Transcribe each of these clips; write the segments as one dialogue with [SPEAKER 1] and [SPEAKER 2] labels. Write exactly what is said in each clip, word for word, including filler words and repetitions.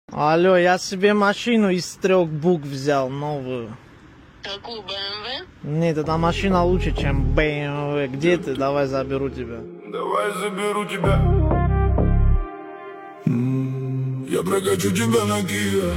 [SPEAKER 1] Алло, я себе машину из трех букв взял, новую.
[SPEAKER 2] Какую, бэ эм вэ?
[SPEAKER 1] Нет, эта машина лучше, чем бэ эм вэ. Где ты? Давай заберу тебя.
[SPEAKER 3] Давай заберу тебя. М-м, я прокачу тебя на Kia.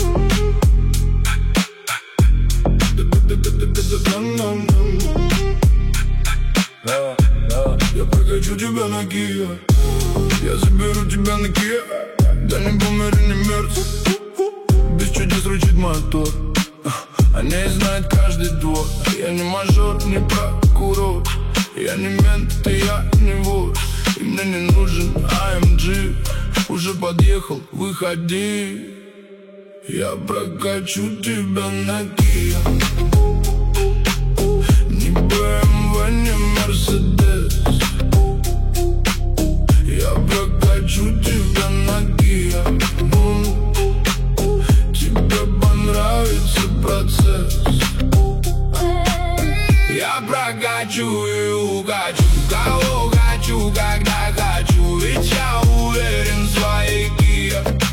[SPEAKER 3] Да, да, я прокачу тебя на Kia. Я заберу тебя на Kia. Да не бумер и не мерз. Без чудес рычит мотор. О ней знает каждый двор. Я не мажор, не прокурор. Я не мент, и я не вор. И мне не нужен а эм джи. Уже подъехал, выходи. Я прокачу тебя на Kia. Не бэ эм вэ, не Mercedes. Я прокачу тебя на Kia. Тебе понравится процесс. Я прокачу и укачу кого хочу, когда хочу. Ведь я уверен в своей Kia.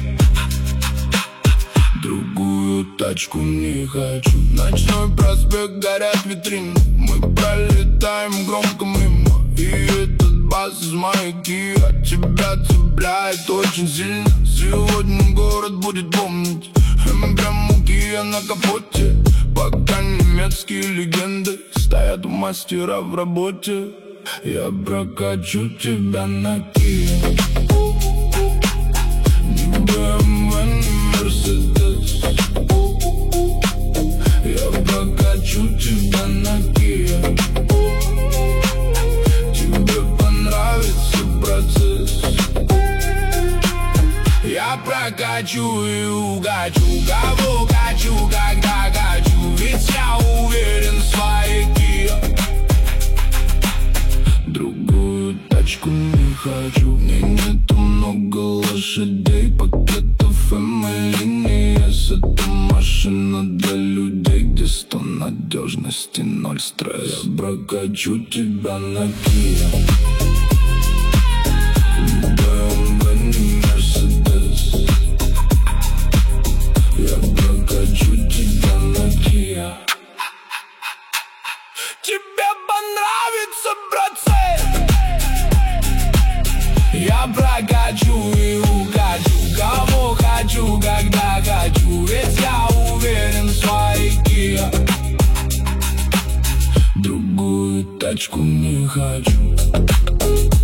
[SPEAKER 3] Другую тачку не хочу. Ночной проспект, горят витрины. Мы пролетаем громко мимо. И этот бас из моей Kia тебя цепляет очень сильно. Сегодня город будет помнить эмблему Kia на капоте. Пока немецкие легенды стоят у мастера в работе. Я прокачу тебя на Kia. Не бэ эм вэ, не Mercedes. Я прокачу тебя на Kia. Тебе понравится процесс. Я прокачу и угачу кого хочу, когда хочу. Ведь я уверен в своей Kia. Другую тачку не хочу. Мне нету много лошадей, пакетов и линии. Это машина для людей, где сто надежности, ноль стресс. Я прокачу тебя на Kia. Тебе понравится процесс. Я прокачу и укачу кого хочу, когда хочу. Ведь я уверен в своей Kia. Другую тачку не хочу.